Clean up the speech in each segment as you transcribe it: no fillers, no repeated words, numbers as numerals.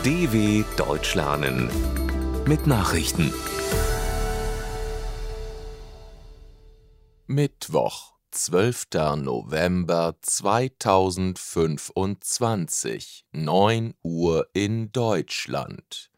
DW Deutsch lernen mit Nachrichten. Mittwoch, 12. November 2025, 9 Uhr in Deutschland.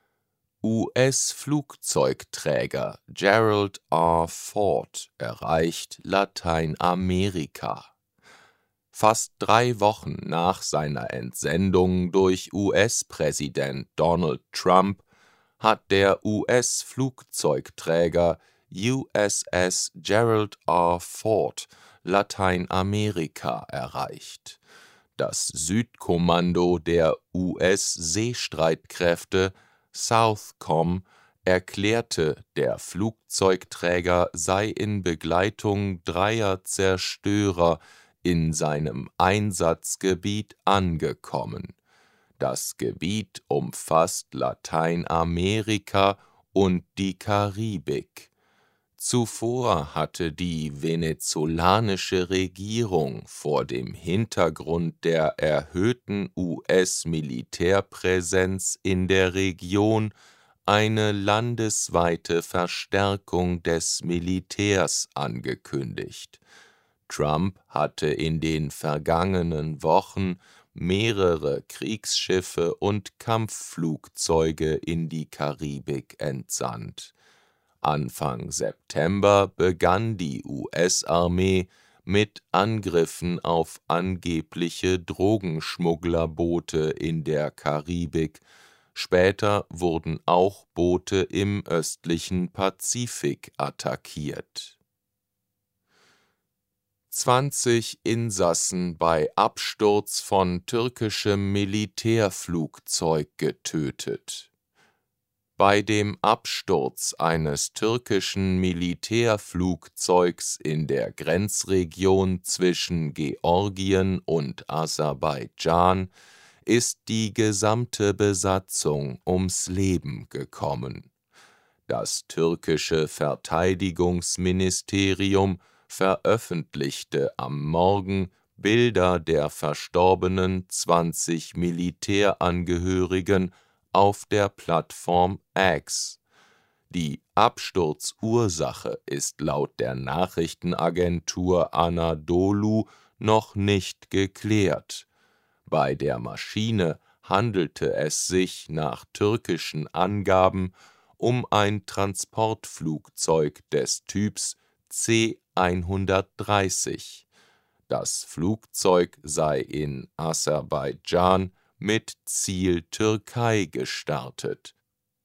US-Flugzeugträger Gerald R. Ford erreicht Lateinamerika. Fast 3 Wochen nach seiner Entsendung durch US-Präsident Donald Trump hat der US-Flugzeugträger USS Gerald R. Ford Lateinamerika erreicht. Das Südkommando der US-Seestreitkräfte SOUTHCOM erklärte, der Flugzeugträger sei in Begleitung 3 Zerstörer in seinem Einsatzgebiet angekommen. Das Gebiet umfasst Lateinamerika und die Karibik. Zuvor hatte die venezolanische Regierung vor dem Hintergrund der erhöhten US-Militärpräsenz in der Region eine landesweite Verstärkung des Militärs angekündigt. Trump hatte in den vergangenen Wochen mehrere Kriegsschiffe und Kampfflugzeuge in die Karibik entsandt. Anfang September begann die US-Armee mit Angriffen auf angebliche Drogenschmugglerboote in der Karibik. Später wurden auch Boote im östlichen Pazifik attackiert. 20 Insassen bei Absturz von türkischem Militärflugzeug getötet. Bei dem Absturz eines türkischen Militärflugzeugs in der Grenzregion zwischen Georgien und Aserbaidschan ist die gesamte Besatzung ums Leben gekommen. Das türkische Verteidigungsministerium veröffentlichte am Morgen Bilder der verstorbenen 20 Militärangehörigen auf der Plattform X. Die Absturzursache ist laut der Nachrichtenagentur Anadolu noch nicht geklärt. Bei der Maschine handelte es sich nach türkischen Angaben um ein Transportflugzeug des Typs C-130. Das Flugzeug sei in Aserbaidschan mit Ziel Türkei gestartet.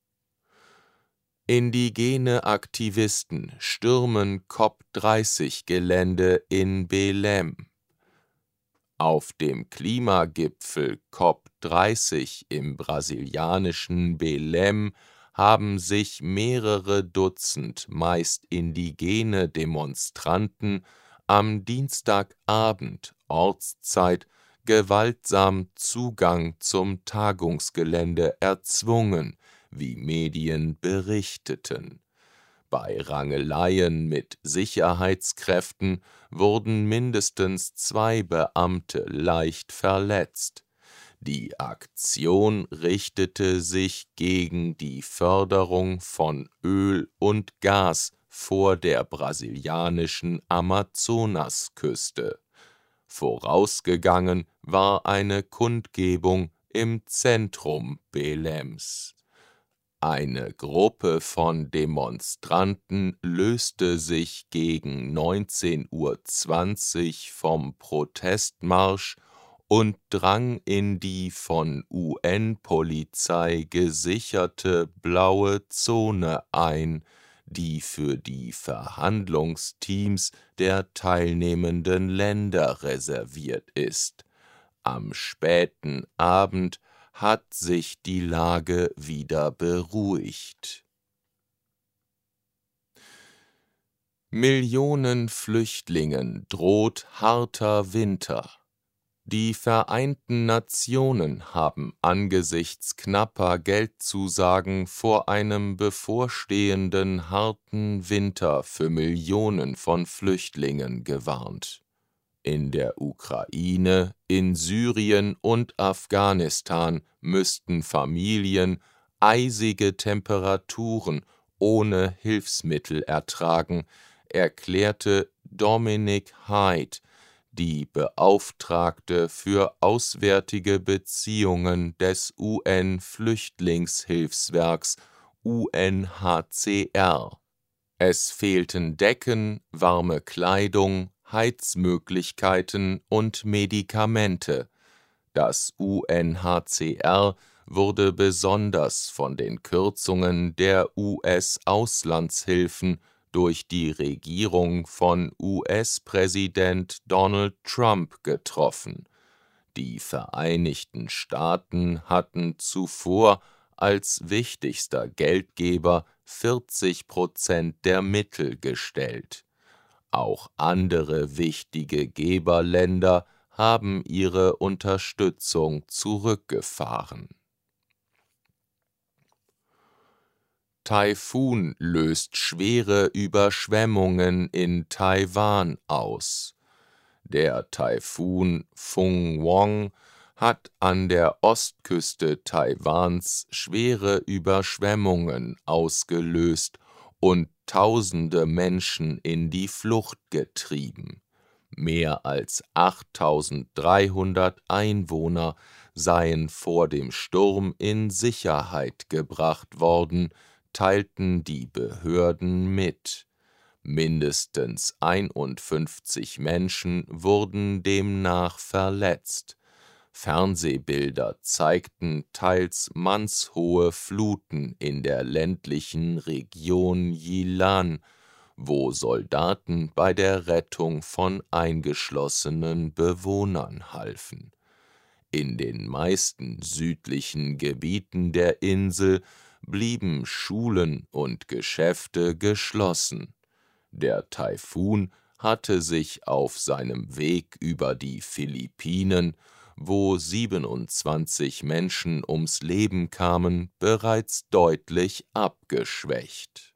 Indigene Aktivisten stürmen COP30-Gelände in Belém. Auf dem Klimagipfel COP30 im brasilianischen Belém haben sich mehrere Dutzend meist indigene Demonstranten am Dienstagabend Ortszeit gewaltsam Zugang zum Tagungsgelände erzwungen, wie Medien berichteten. Bei Rangeleien mit Sicherheitskräften wurden mindestens 2 Beamte leicht verletzt. Die Aktion richtete sich gegen die Förderung von Öl und Gas vor der brasilianischen Amazonasküste. Vorausgegangen war eine Kundgebung im Zentrum Beléms. Eine Gruppe von Demonstranten löste sich gegen 19:20 Uhr vom Protestmarsch und drang in die von UN-Polizei gesicherte blaue Zone ein, die für die Verhandlungsteams der teilnehmenden Länder reserviert ist. Am späten Abend hat sich die Lage wieder beruhigt. Millionen Flüchtlingen droht harter Winter. Die Vereinten Nationen haben angesichts knapper Geldzusagen vor einem bevorstehenden harten Winter für Millionen von Flüchtlingen gewarnt. In der Ukraine, in Syrien und Afghanistan müssten Familien eisige Temperaturen ohne Hilfsmittel ertragen, erklärte Dominic Hyde, die Beauftragte für Auswärtige Beziehungen des UN-Flüchtlingshilfswerks UNHCR. Es fehlten Decken, warme Kleidung, Heizmöglichkeiten und Medikamente. Das UNHCR wurde besonders von den Kürzungen der US-Auslandshilfen durch die Regierung von US-Präsident Donald Trump getroffen. Die Vereinigten Staaten hatten zuvor als wichtigster Geldgeber 40% der Mittel gestellt. Auch andere wichtige Geberländer haben ihre Unterstützung zurückgefahren. Taifun löst schwere Überschwemmungen in Taiwan aus. Der Taifun Fung Wong hat an der Ostküste Taiwans schwere Überschwemmungen ausgelöst und Tausende Menschen in die Flucht getrieben. Mehr als 8.300 Einwohner seien vor dem Sturm in Sicherheit gebracht worden, teilten die Behörden mit. Mindestens 51 Menschen wurden demnach verletzt. Fernsehbilder zeigten teils mannshohe Fluten in der ländlichen Region Yilan, wo Soldaten bei der Rettung von eingeschlossenen Bewohnern halfen. In den meisten südlichen Gebieten der Insel blieben Schulen und Geschäfte geschlossen. Der Taifun hatte sich auf seinem Weg über die Philippinen, wo 27 Menschen ums Leben kamen, bereits deutlich abgeschwächt.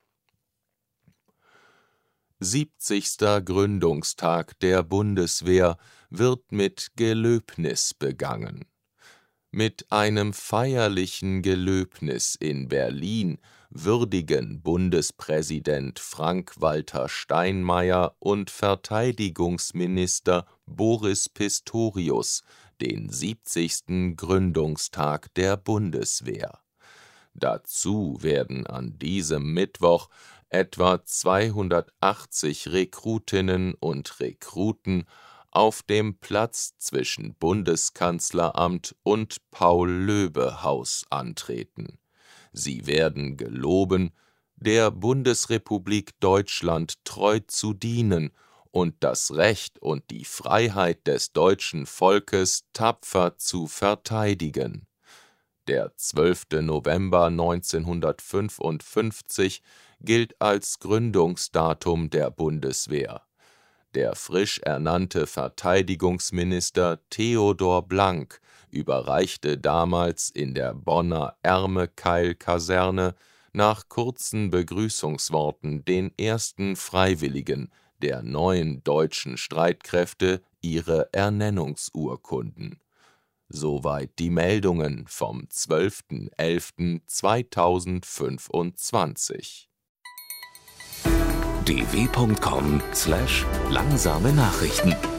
70. Gründungstag der Bundeswehr wird mit Gelöbnis begangen. Mit einem feierlichen Gelöbnis in Berlin würdigen Bundespräsident Frank-Walter Steinmeier und Verteidigungsminister Boris Pistorius den 70. Gründungstag der Bundeswehr. Dazu werden an diesem Mittwoch etwa 280 Rekrutinnen und Rekruten auf dem Platz zwischen Bundeskanzleramt und Paul-Löbe-Haus antreten. Sie werden geloben, der Bundesrepublik Deutschland treu zu dienen und das Recht und die Freiheit des deutschen Volkes tapfer zu verteidigen. Der 12. November 1955 gilt als Gründungsdatum der Bundeswehr. Der frisch ernannte Verteidigungsminister Theodor Blank überreichte damals in der Bonner Ermekeil-Kaserne nach kurzen Begrüßungsworten den ersten Freiwilligen der neuen deutschen Streitkräfte ihre Ernennungsurkunden. Soweit die Meldungen vom 12.11.2025. dw.com/langsame Nachrichten